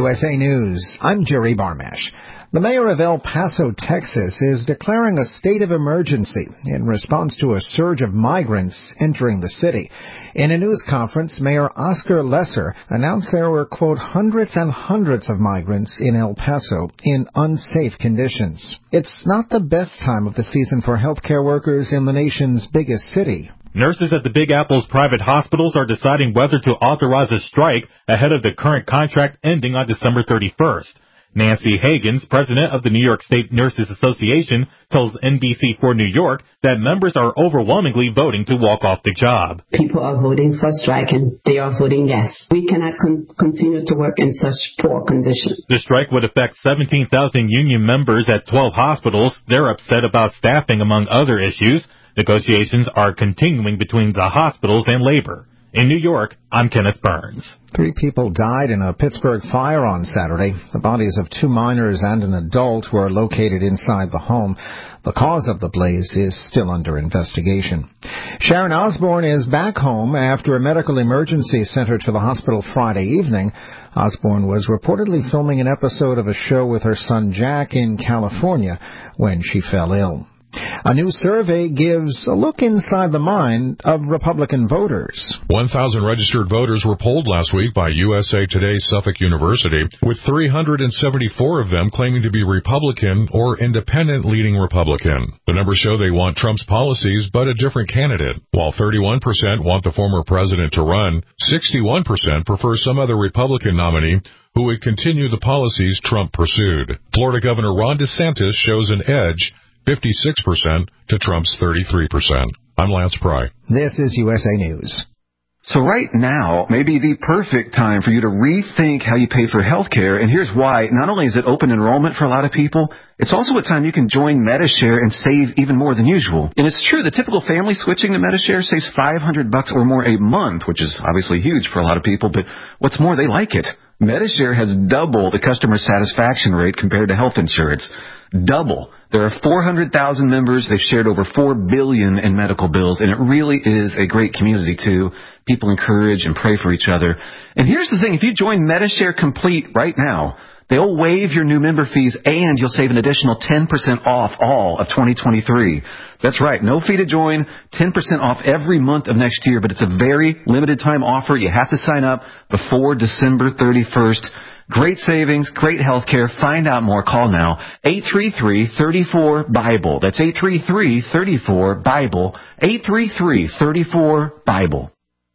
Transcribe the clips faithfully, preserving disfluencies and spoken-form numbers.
S A News, I'm Jerry Barmash. The mayor of El Paso, Texas, is declaring a state of emergency in response to a surge of migrants entering the city. In a news conference, Mayor Oscar Lesser announced there were, quote, hundreds and hundreds of migrants in El Paso in unsafe conditions. It's not the best time of the season for healthcare workers in the nation's biggest city. Nurses at the Big Apple's private hospitals are deciding whether to authorize a strike ahead of the current contract ending on December thirty-first. Nancy Hagans, president of the New York State Nurses Association, tells N B C four New York that members are overwhelmingly voting to walk off the job. People are voting for strike, and they are voting yes. We cannot con- continue to work in such poor conditions. The strike would affect seventeen thousand union members at twelve hospitals. They're upset about staffing, among other issues. Negotiations are continuing between the hospitals and labor. In New York, I'm Kenneth Burns. Three people died in a Pittsburgh fire on Saturday. The bodies of two minors and an adult were located inside the home. The cause of the blaze is still under investigation. Sharon Osbourne is back home after a medical emergency sent her to the hospital Friday evening. Osbourne was reportedly filming an episode of a show with her son Jack in California when she fell ill. A new survey gives a look inside the mind of Republican voters. one thousand registered voters were polled last week by U S A Today's Suffolk University, with three hundred seventy-four of them claiming to be Republican or independent leading Republican. The numbers show they want Trump's policies but a different candidate. While thirty-one percent want the former president to run, sixty-one percent prefer some other Republican nominee who would continue the policies Trump pursued. Florida Governor Ron DeSantis shows an edge, fifty-six percent to Trump's thirty-three percent. I'm Lance Pry. This is U S A News. So right now may be the perfect time for you to rethink how you pay for health care. And here's why. Not only is it open enrollment for a lot of people, it's also a time you can join Medi-Share and save even more than usual. And it's true, the typical family switching to Medi-Share saves five hundred bucks or more a month, which is obviously huge for a lot of people. But what's more, they like it. Medi-Share has double the customer satisfaction rate compared to health insurance. Double. There are four hundred thousand members. They've shared over four billion dollars in medical bills, and it really is a great community, too. People encourage and pray for each other. And here's the thing. If you join Medi-Share Complete right now, they'll waive your new member fees, and you'll save an additional ten percent off all of twenty twenty-three. That's right. No fee to join, ten percent off every month of next year, but it's a very limited time offer. You have to sign up before December thirty-first. Great savings, great health care. Find out more. Call now. eight three three, three four, BIBLE. That's eight three three, three four, BIBLE. eight three three, three four, BIBLE.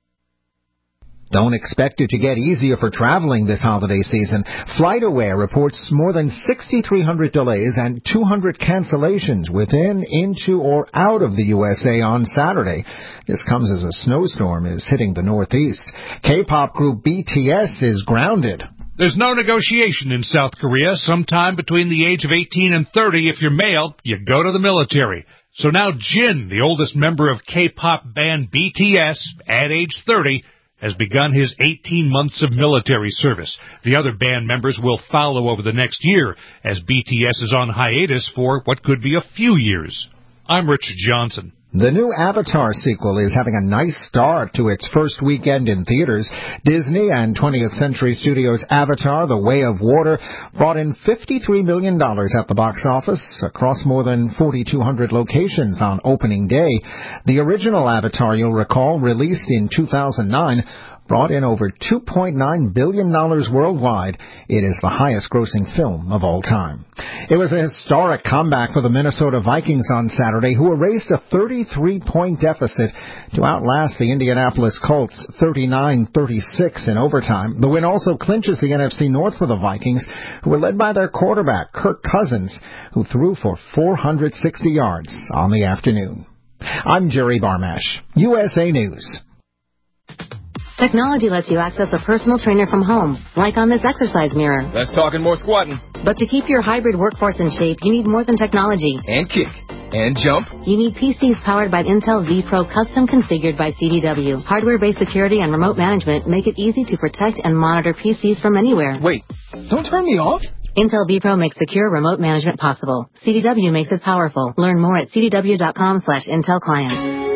Don't expect it to get easier for traveling this holiday season. FlightAware reports more than six thousand three hundred delays and two hundred cancellations within, into, or out of the U S A on Saturday. This comes as a snowstorm is hitting the Northeast. K-pop group B T S is grounded. There's no negotiation in South Korea. Sometime between the age of eighteen and thirty, if you're male, you go to the military. So now Jin, the oldest member of K-pop band B T S, at age thirty, has begun his eighteen months of military service. The other band members will follow over the next year, as B T S is on hiatus for what could be a few years. I'm Richard Johnson. The new Avatar sequel is having a nice start to its first weekend in theaters. Disney and twentieth Century Studios' Avatar, The Way of Water, brought in fifty-three million dollars at the box office across more than four thousand two hundred locations on opening day. The original Avatar, you'll recall, released in two thousand nine, brought in over two point nine billion dollars worldwide. It is the highest-grossing film of all time. It was a historic comeback for the Minnesota Vikings on Saturday, who erased a thirty-three point deficit to outlast the Indianapolis Colts thirty-nine thirty-six in overtime. The win also clinches the N F C North for the Vikings, who were led by their quarterback, Kirk Cousins, who threw for four hundred sixty yards on the afternoon. I'm Jerry Barmash, U S A News. Technology lets you access a personal trainer from home, like on this exercise mirror. That's talking more squatting. But to keep your hybrid workforce in shape, you need more than technology. And kick. And jump. You need P Cs powered by Intel vPro, custom configured by C D W. Hardware-based security and remote management make it easy to protect and monitor P Cs from anywhere. Wait, don't turn me off. Intel vPro makes secure remote management possible. C D W makes it powerful. Learn more at c d w dot com slash Intel Client.